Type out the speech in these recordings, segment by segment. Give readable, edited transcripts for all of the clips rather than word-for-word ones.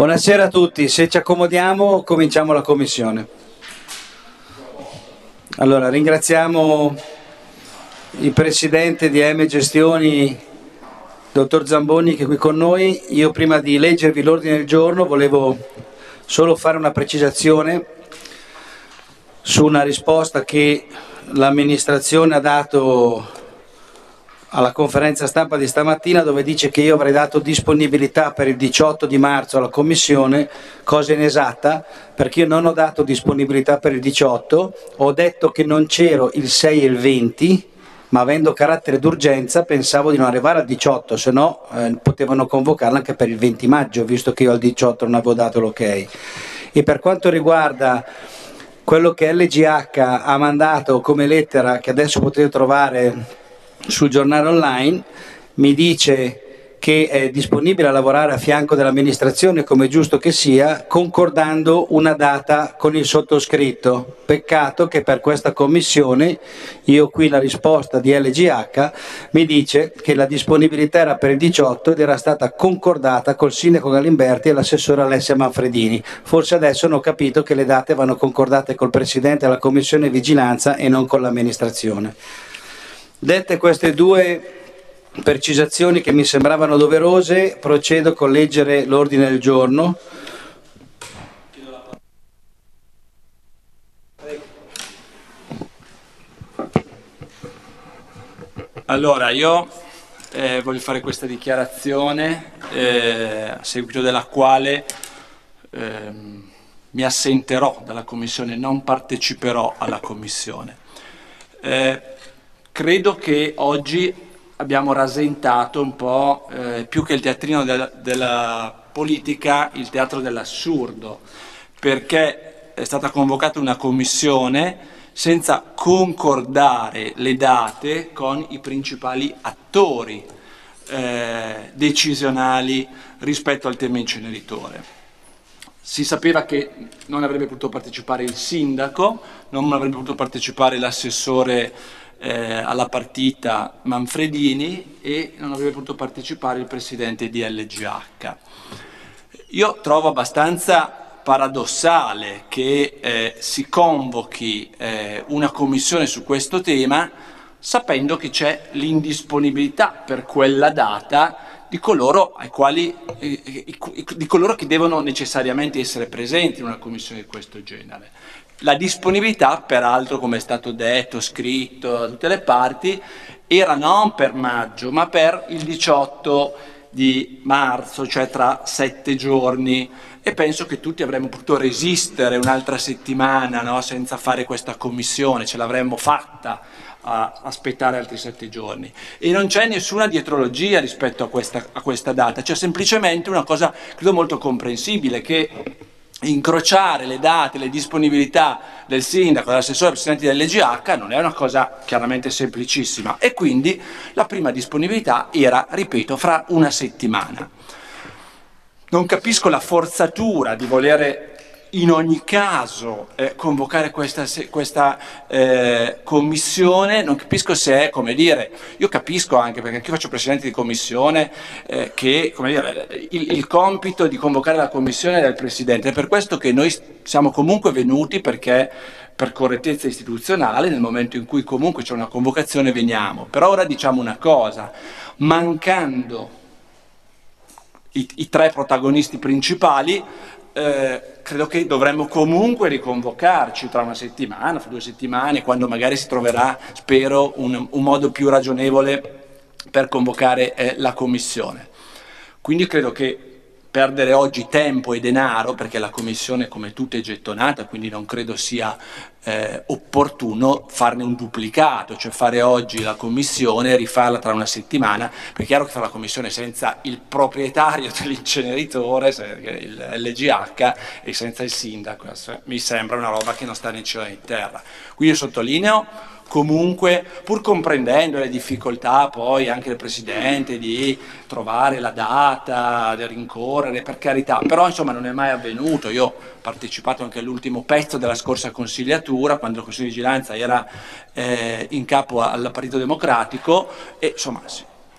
Buonasera a tutti, se ci accomodiamo cominciamo la commissione. Allora, ringraziamo il presidente di AM Gestioni, dottor Zamboni, che è qui con noi. Io prima di leggervi l'ordine del giorno volevo solo fare una precisazione su una risposta che l'amministrazione ha dato alla conferenza stampa di stamattina, dove dice che io avrei dato disponibilità per il 18 di marzo alla Commissione, cosa inesatta, perché io non ho dato disponibilità per il 18, ho detto che non c'ero il 6 e il 20, ma avendo carattere d'urgenza pensavo di non arrivare al 18, se no potevano convocarla anche per il 20 maggio, visto che io al 18 non avevo dato l'ok. E per quanto riguarda quello che LGH ha mandato come lettera, che adesso potete trovare sul giornale online, mi dice che è disponibile a lavorare a fianco dell'amministrazione, come è giusto che sia, concordando una data con il sottoscritto. Peccato che per questa commissione, io qui la risposta di LGH mi dice che la disponibilità era per il 18 ed era stata concordata col sindaco Galimberti e l'assessore Alessia Manfredini. Forse adesso hanno capito che le date vanno concordate col presidente della commissione vigilanza e non con l'amministrazione. Dette queste due precisazioni che mi sembravano doverose, procedo con leggere l'ordine del giorno. Allora, io voglio fare questa dichiarazione a seguito della quale mi assenterò dalla Commissione, non parteciperò alla Commissione. Credo che oggi abbiamo rasentato un po', più che il teatrino della politica, il teatro dell'assurdo, perché è stata convocata una commissione senza concordare le date con i principali attori decisionali rispetto al tema inceneritore. Si sapeva che non avrebbe potuto partecipare il sindaco, non avrebbe potuto partecipare l'assessore alla partita Manfredini e non avrebbe potuto partecipare il presidente di LGH. Io trovo abbastanza paradossale che si convochi una commissione su questo tema sapendo che c'è l'indisponibilità per quella data di coloro che devono necessariamente essere presenti in una commissione di questo genere. La disponibilità, peraltro, come è stato detto, scritto da tutte le parti, era non per maggio, ma per il 18 di marzo, cioè tra 7 giorni, e penso che tutti avremmo potuto resistere un'altra settimana, no? Senza fare questa commissione, ce l'avremmo fatta a aspettare altri 7 giorni. E non c'è nessuna dietrologia rispetto a questa data, c'è semplicemente una cosa, credo, molto comprensibile, che incrociare le date, le disponibilità del sindaco, dell'assessore, del presidente dell'LGH non è una cosa chiaramente semplicissima, e quindi la prima disponibilità era, ripeto, fra una settimana. Non capisco la forzatura di volere in ogni caso convocare questa commissione. Non capisco se è, come dire, io capisco anche, perché anch'io faccio presidente di commissione, che, come dire, il compito di convocare la commissione è del presidente. È per questo che noi siamo comunque venuti, perché per correttezza istituzionale, nel momento in cui comunque c'è una convocazione veniamo. Però ora diciamo una cosa: mancando i tre protagonisti principali, credo che dovremmo comunque riconvocarci tra una settimana, fra 2 settimane, quando magari si troverà, spero, un modo più ragionevole per convocare la commissione. Quindi credo che perdere oggi tempo e denaro, perché la commissione come tutta è gettonata, quindi non credo sia opportuno farne un duplicato, cioè fare oggi la commissione e rifarla tra una settimana, perché è chiaro che fare la commissione senza il proprietario dell'inceneritore, il LGH, e senza il sindaco, mi sembra una roba che non sta né cielo né terra. Quindi io sottolineo comunque, pur comprendendo le difficoltà poi anche del Presidente di trovare la data, di rincorrere, per carità, però insomma non è mai avvenuto. Io ho partecipato anche all'ultimo pezzo della scorsa consigliatura, quando il Consiglio di Vigilanza era in capo al Partito Democratico, e insomma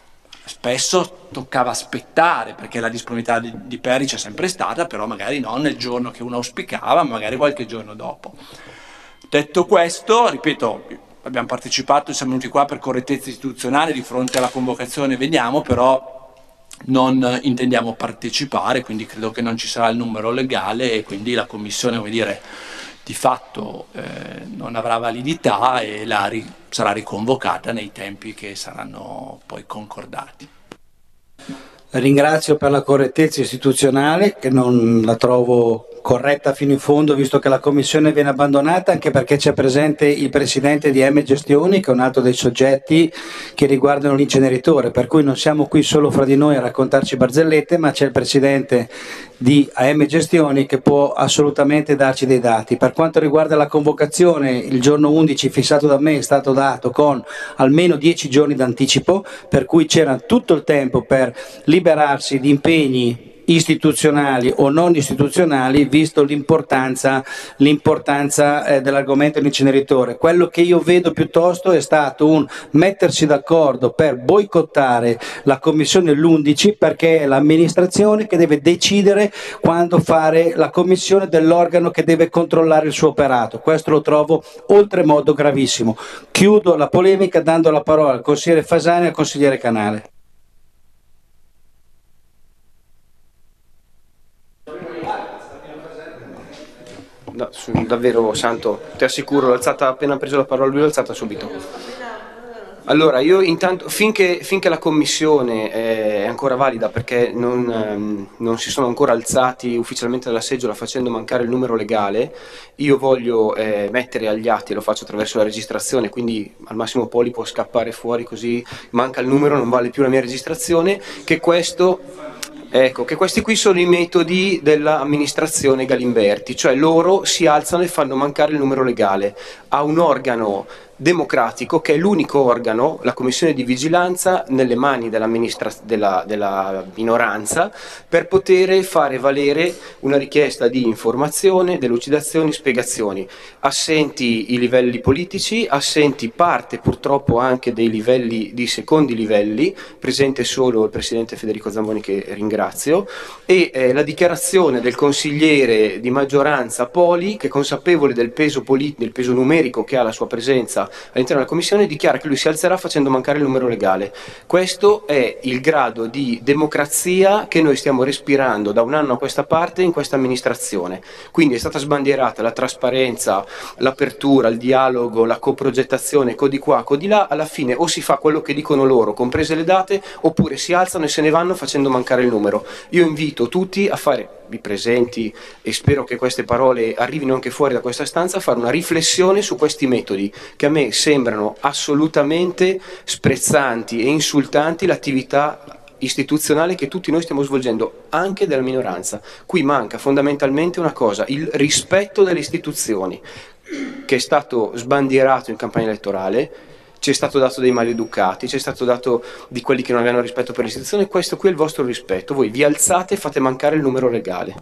spesso toccava aspettare, perché la disponibilità di Perry c'è sempre stata, però magari non nel giorno che uno auspicava, ma magari qualche giorno dopo. Detto questo, ripeto, abbiamo partecipato, siamo venuti qua per correttezza istituzionale, di fronte alla convocazione veniamo, però non intendiamo partecipare, quindi credo che non ci sarà il numero legale e quindi la commissione, come dire, di fatto non avrà validità e sarà riconvocata nei tempi che saranno poi concordati. Ringrazio per la correttezza istituzionale, che non la trovo corretta fino in fondo, visto che la commissione viene abbandonata, anche perché c'è presente il presidente di M Gestioni, che è un altro dei soggetti che riguardano l'inceneritore, per cui non siamo qui solo fra di noi a raccontarci barzellette, ma c'è il presidente di AM Gestioni che può assolutamente darci dei dati. Per quanto riguarda la convocazione, il giorno 11 fissato da me è stato dato con almeno 10 giorni d'anticipo, per cui c'era tutto il tempo per liberarsi di impegni istituzionali o non istituzionali, visto l'importanza dell'argomento dell'inceneritore. Quello che io vedo piuttosto è stato un mettersi d'accordo per boicottare la commissione l'11, perché è l'amministrazione che deve decidere quando fare la commissione dell'organo che deve controllare il suo operato. Questo lo trovo oltremodo gravissimo. Chiudo la polemica dando la parola al consigliere Fasani e al consigliere Canale. No, davvero Santo, ti assicuro, appena preso la parola lui l'ho alzata subito. Allora, io intanto, finché la commissione è ancora valida, perché non si sono ancora alzati ufficialmente dalla seggiola facendo mancare il numero legale, io voglio mettere agli atti, lo faccio attraverso la registrazione, quindi al massimo Poli può scappare fuori così manca il numero, non vale più la mia registrazione, che questi qui sono i metodi dell'amministrazione Galimberti, cioè loro si alzano e fanno mancare il numero legale a un organo democratico che è l'unico organo, la commissione di vigilanza, nelle mani della minoranza per poter fare valere una richiesta di informazione, delucidazioni, spiegazioni. Assenti i livelli politici, assenti parte purtroppo anche dei livelli di secondi livelli, presente solo il presidente Federico Zamboni che ringrazio, e la dichiarazione del consigliere di maggioranza Poli, che consapevole del peso numerico che ha la sua presenza all'interno della commissione, dichiara che lui si alzerà facendo mancare il numero legale. Questo è il grado di democrazia che noi stiamo respirando da un anno a questa parte in questa amministrazione. Quindi è stata sbandierata la trasparenza, l'apertura, il dialogo, la coprogettazione, codi qua, codi là. Alla fine o si fa quello che dicono loro, comprese le date, oppure si alzano e se ne vanno facendo mancare il numero. Io invito tutti a fare, i presenti, e spero che queste parole arrivino anche fuori da questa stanza, a fare una riflessione su questi metodi che a me sembrano assolutamente sprezzanti e insultanti l'attività istituzionale che tutti noi stiamo svolgendo, anche della minoranza. Qui manca fondamentalmente una cosa, il rispetto delle istituzioni, che è stato sbandierato in campagna elettorale. Ci è stato dato dei maleducati, ci è stato dato di quelli che non avevano rispetto per l'istituzione. Questo qui è il vostro rispetto, voi vi alzate e fate mancare il numero legale.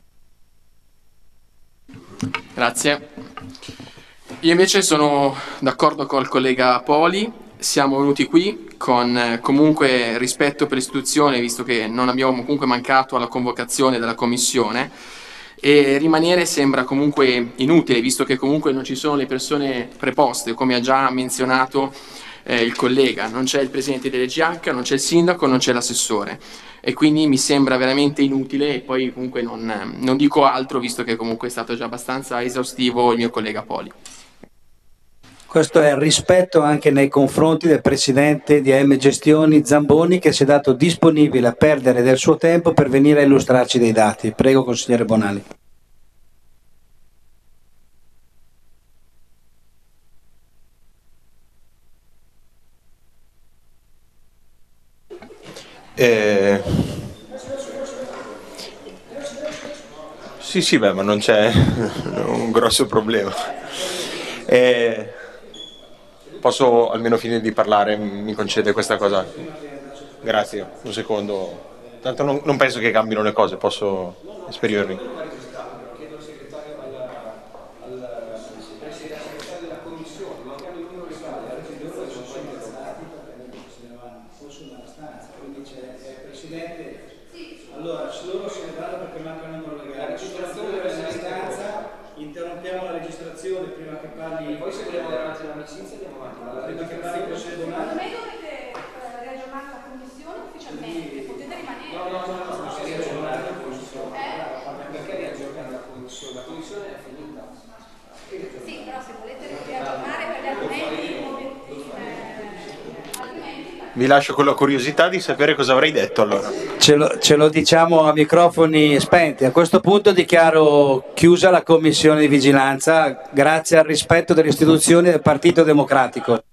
Grazie. Io invece sono d'accordo col collega Poli, siamo venuti qui con comunque rispetto per l'istituzione, visto che non abbiamo comunque mancato alla convocazione della commissione, e rimanere sembra comunque inutile, visto che comunque non ci sono le persone preposte, come ha già menzionato il collega, non c'è il presidente dell'EGH, non c'è il sindaco, non c'è l'assessore, e quindi mi sembra veramente inutile, e poi comunque non dico altro, visto che comunque è stato già abbastanza esaustivo il mio collega Poli. Questo è il rispetto anche nei confronti del presidente di AM Gestioni Zamboni, che si è dato disponibile a perdere del suo tempo per venire a illustrarci dei dati. Prego, consigliere Bonali. Sì, beh, ma non c'è un grosso problema. Posso almeno finire di parlare, mi concede questa cosa? Grazie, un secondo. Tanto non penso che cambino le cose, posso esprimermi. che manca il numero legale. La registrazione della stanza, interrompiamo la registrazione prima che parli. Poi se vogliamo andare avanti all'amicizia andiamo avanti. Prima che parli procedurale. Secondo me dovete riaggiornare la commissione ufficialmente, potete rimanere. No, non si riaggiornare la commissione. Perché riaggiornare la commissione? La commissione è finita. Sì, però se volete riaggiornare per gli argomenti, Vi lascio con la curiosità di sapere cosa avrei detto allora. Ce lo diciamo a microfoni spenti. A questo punto dichiaro chiusa la commissione di vigilanza grazie al rispetto delle istituzioni del Partito Democratico.